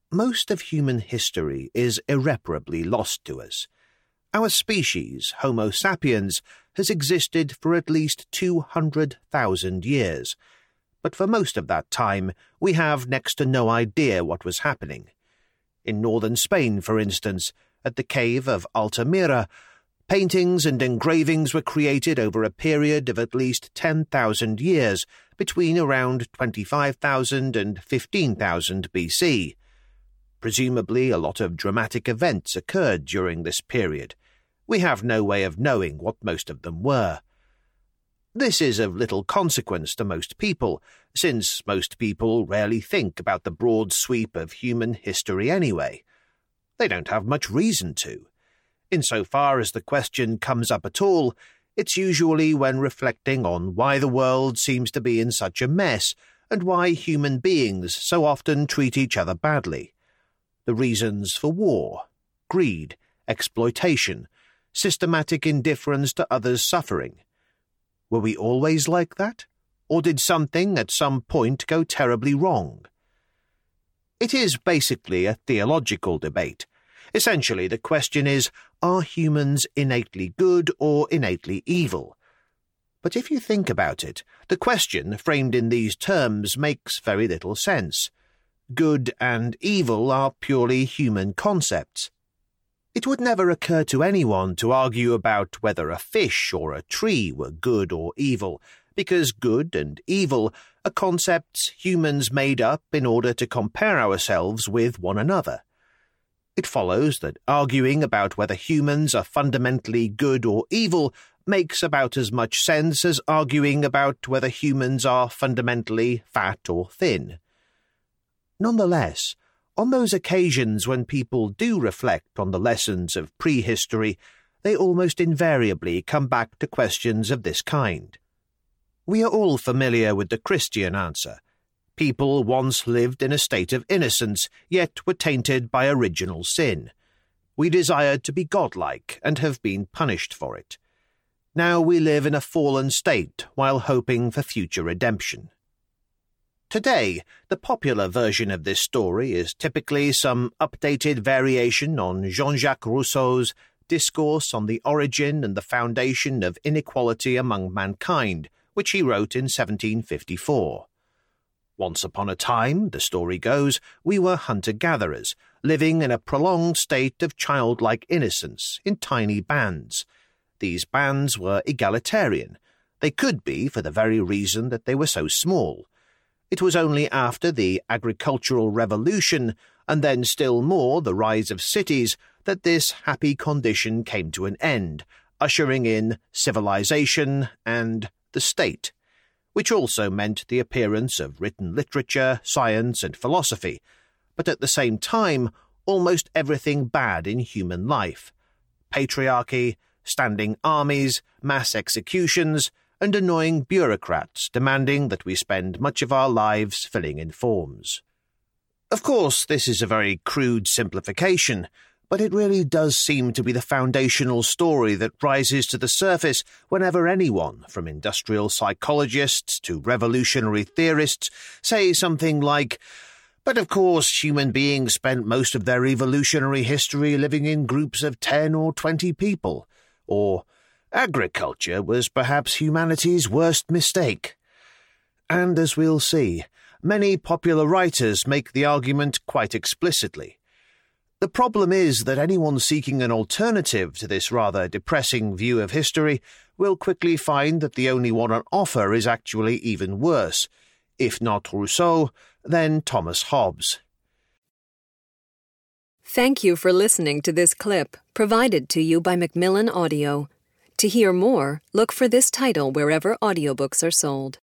Most of human history is irreparably lost to us. Our species, Homo sapiens, has existed for at least 200,000 years, but for most of that time we have next to no idea what was happening. In northern Spain, for instance, at the cave of Altamira, paintings and engravings were created over a period of at least 10,000 years, between around 25,000 and 15,000 BC. Presumably a lot of dramatic events occurred during this period. We have no way of knowing what most of them were. This is of little consequence to most people, since most people rarely think about the broad sweep of human history anyway. They don't have much reason to. Insofar as the question comes up at all, it's usually when reflecting on why the world seems to be in such a mess and why human beings so often treat each other badly. The reasons for war, greed, exploitation, systematic indifference to others' suffering. Were we always like that? Or did something at some point go terribly wrong? It is basically a theological debate. Essentially, the question is, are humans innately good or innately evil? But if you think about it, the question, framed in these terms, makes very little sense. Good and evil are purely human concepts. It would never occur to anyone to argue about whether a fish or a tree were good or evil, because good and evil are concepts humans made up in order to compare ourselves with one another. It follows that arguing about whether humans are fundamentally good or evil makes about as much sense as arguing about whether humans are fundamentally fat or thin. Nonetheless, on those occasions when people do reflect on the lessons of prehistory, they almost invariably come back to questions of this kind. We are all familiar with the Christian answer. People once lived in a state of innocence, yet were tainted by original sin. We desired to be godlike and have been punished for it. Now we live in a fallen state while hoping for future redemption. Today, the popular version of this story is typically some updated variation on Jean-Jacques Rousseau's Discourse on the Origin and the Foundation of Inequality Among Mankind, which he wrote in 1754. Once upon a time, the story goes, we were hunter-gatherers, living in a prolonged state of childlike innocence, in tiny bands. These bands were egalitarian. They could be for the very reason that they were so small. It was only after the agricultural revolution, and then still more the rise of cities, that this happy condition came to an end, ushering in civilization and the state, which also meant the appearance of written literature, science, and philosophy, but at the same time almost everything bad in human life: patriarchy, standing armies, mass executions, and annoying bureaucrats demanding that we spend much of our lives filling in forms. Of course, this is a very crude simplification, but it really does seem to be the foundational story that rises to the surface whenever anyone, from industrial psychologists to revolutionary theorists, say something like, "But of course human beings spent most of their evolutionary history living in groups of 10 or 20 people," or "Agriculture was perhaps humanity's worst mistake." And as we'll see, many popular writers make the argument quite explicitly. The problem is that anyone seeking an alternative to this rather depressing view of history will quickly find that the only one on offer is actually even worse. If not Rousseau, then Thomas Hobbes. Thank you for listening to this clip, provided to you by Macmillan Audio. To hear more, look for this title wherever audiobooks are sold.